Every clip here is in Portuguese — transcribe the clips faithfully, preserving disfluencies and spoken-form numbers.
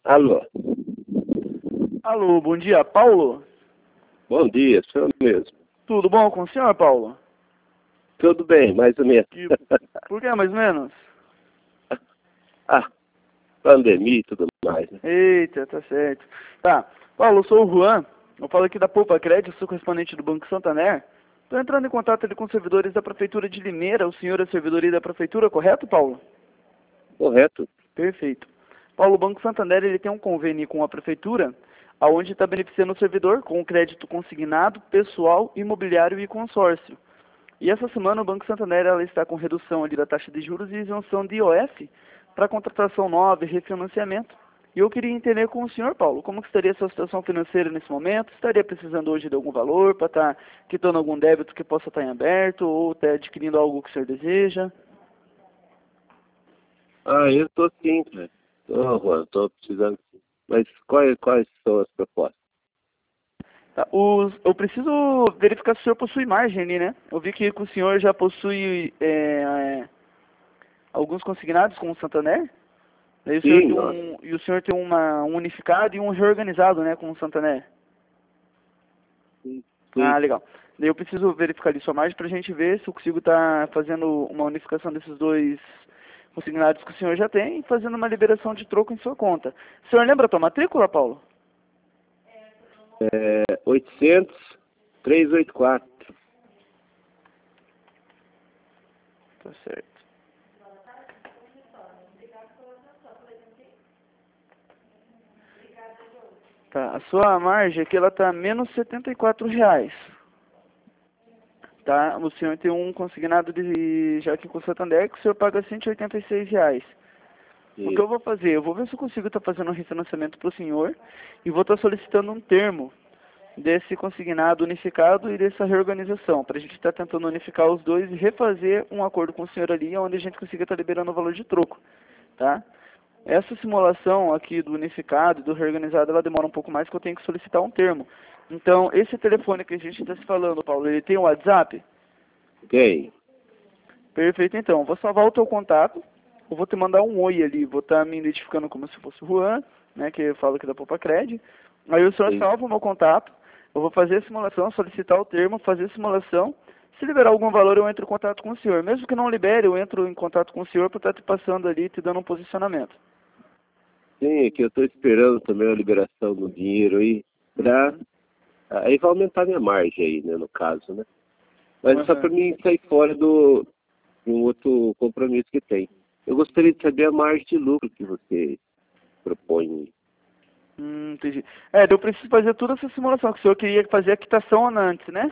Alô, Alô, bom dia, Paulo? bom dia, sou eu mesmo. Tudo bom com o senhor, Paulo? Tudo bem, mais ou menos. E por que, mais ou menos? Ah, pandemia e tudo mais, né? Eita, tá certo. Tá, Paulo, eu sou o Juan, eu falo aqui da Poupa Crédito, sou correspondente do Banco Santander. Estou entrando em contato ali com os servidores da Prefeitura de Limeira, o senhor é a servidoria da Prefeitura, correto, Paulo? Correto. Perfeito. Paulo, o Banco Santander ele tem um convênio com a Prefeitura, aonde está beneficiando o servidor com o crédito consignado, pessoal, imobiliário e consórcio. E essa semana o Banco Santander ela está com redução ali da taxa de juros e isenção de I O F para contratação nova e refinanciamento. E eu queria entender com o senhor, Paulo, como que estaria a sua situação financeira nesse momento? Estaria precisando hoje de algum valor para estar quitando algum débito que possa estar em aberto ou estar adquirindo algo que o senhor deseja? Ah, eu tô sim, cara. Tô, Juan, tô precisando sim. Mas quais, quais são as propostas? Tá, os, eu preciso verificar se o senhor possui margem ali, né? Eu vi que o senhor já possui é, é, alguns consignados com o Santander. Daí o senhor Sim, tem nossa. um, e o senhor tem uma, um unificado e um reorganizado, né, com o Santander. Sim, Ah, sim. legal. Daí eu preciso verificar ali sua margem para a gente ver se eu consigo estar fazendo uma unificação desses dois consignados que o senhor já tem e fazendo uma liberação de troco em sua conta. O senhor lembra a tua matrícula, Paulo? É, oitocentos, trezentos e oitenta e quatro. Tá certo. Tá, a sua margem aqui ela tá menos setenta e quatro reais. Tá? O senhor tem um consignado de já aqui com o Santander que o senhor paga cento e oitenta e seis reais. O que eu Isso. vou fazer? Eu vou ver se eu consigo estar fazendo um refinanciamento para o senhor e vou estar solicitando um termo desse consignado unificado e dessa reorganização, para a gente estar tentando unificar os dois e refazer um acordo com o senhor ali, onde a gente consiga estar liberando o valor de troco, tá? Essa simulação aqui do unificado e do reorganizado, ela demora um pouco mais, que eu tenho que solicitar um termo. Então, esse telefone que a gente está se falando, Paulo, ele tem o WhatsApp? Tem. Perfeito, então. Vou salvar o teu contato. Eu vou te mandar um oi ali. Vou estar me identificando como se fosse o Juan, né, que eu falo aqui da Poupa Cred. Aí o senhor Sim. salva o meu contato. Eu vou fazer a simulação, solicitar o termo, fazer a simulação. Se liberar algum valor, eu entro em contato com o senhor. Mesmo que não libere, eu entro em contato com o senhor para estar te passando ali, te dando um posicionamento. Sim, é que eu tô esperando também a liberação do dinheiro aí pra... Uhum. Aí vai aumentar minha margem aí, né, no caso, né? Mas só para Uhum. mim sair fora do, de um outro compromisso que tem. Eu gostaria de saber a margem de lucro que você propõe. Hum, entendi. É, eu preciso fazer toda essa simulação, que o senhor queria fazer a quitação antes, né?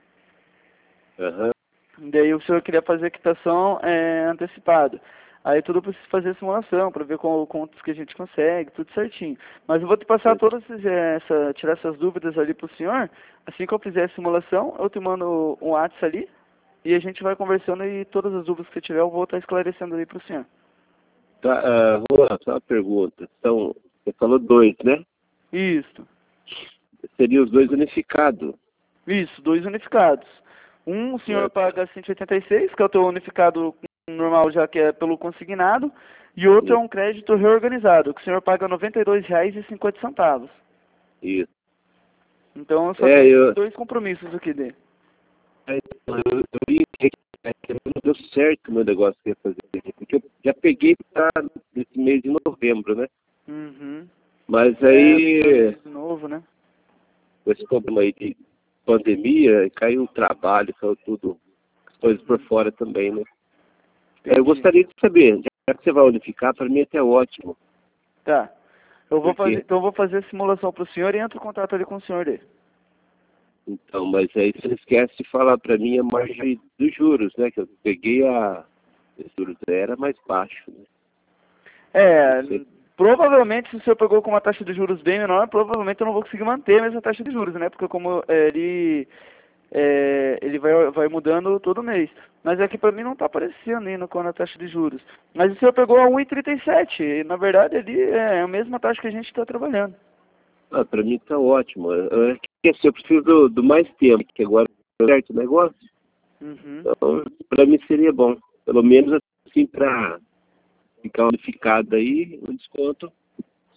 Aham. Daí o senhor queria fazer a quitação é, antecipada. Aí tudo eu preciso fazer a simulação para ver qual, quantos que a gente consegue, tudo certinho. Mas eu vou te passar todas essas, essa, tirar essas dúvidas ali pro senhor. Assim que eu fizer a simulação, eu te mando um WhatsApp ali e a gente vai conversando e todas as dúvidas que tiver eu vou estar esclarecendo ali pro senhor. Tá, uh, Juan, só uma pergunta. Então, você falou dois, né? Isso, Seriam os dois unificados. isso, dois unificados. Um o senhor Ah, tá. paga cento e oitenta e seis, que é o teu unificado normal já que é pelo consignado, e outro é Isso, um crédito reorganizado, que o senhor paga noventa e dois reais e cinquenta centavos. isso. Então eu só É, tenho esses eu, dois compromissos aqui dele. é, eu, eu vi que é, que não deu certo o meu negócio que eu ia fazer. Porque eu já peguei para esse mês de novembro, né? Uhum. Mas É, dois aí, meses de novo, né? com esse problema aí de pandemia, caiu o trabalho, caiu tudo, as coisas por Uhum. fora também, né? É, eu Entendi. gostaria de saber, já que você vai unificar, para mim até ótimo. Tá. Eu vou fazer, Porque, então eu vou fazer a simulação pro senhor e entro em contato ali com o senhor dele. então, mas aí você não esquece de falar para mim a margem dos juros, né? Que eu peguei a. Os juros era mais baixo, né? Não É, sei. provavelmente se o senhor pegou com uma taxa de juros bem menor, provavelmente eu não vou conseguir manter a mesma taxa de juros, né? Porque como é, ele é, ele vai, vai mudando todo mês. Mas aqui para mim não está aparecendo ainda com a taxa de juros. Mas o senhor pegou a um vírgula trinta e sete, e na verdade ali é a mesma taxa que a gente está trabalhando. Ah, para mim tá ótimo. É que assim, eu preciso do, do mais tempo, que agora é certo o negócio. Uhum. Então, para mim seria bom. Pelo menos assim, para ficar unificado aí, o desconto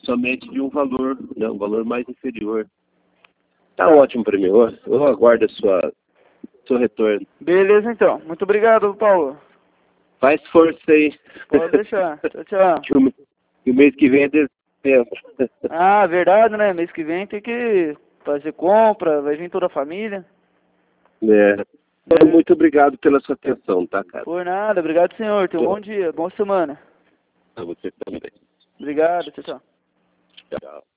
somente de um valor, né, um valor mais inferior. Tá ótimo para mim. Eu, eu aguardo a sua, seu retorno. Beleza, então. Muito obrigado, Paulo. Faz força aí. Pode deixar. Tchau, tchau. que, o, que o mês que vem é dezembro. Ah, verdade, né? Mês que vem tem que fazer compra, vai vir toda a família. É. É. Muito obrigado pela sua atenção, tá, cara? Por nada. Obrigado, senhor. Tenha um bom dia. Boa semana. Pra você também. Obrigado. Tchau, tchau. Tchau.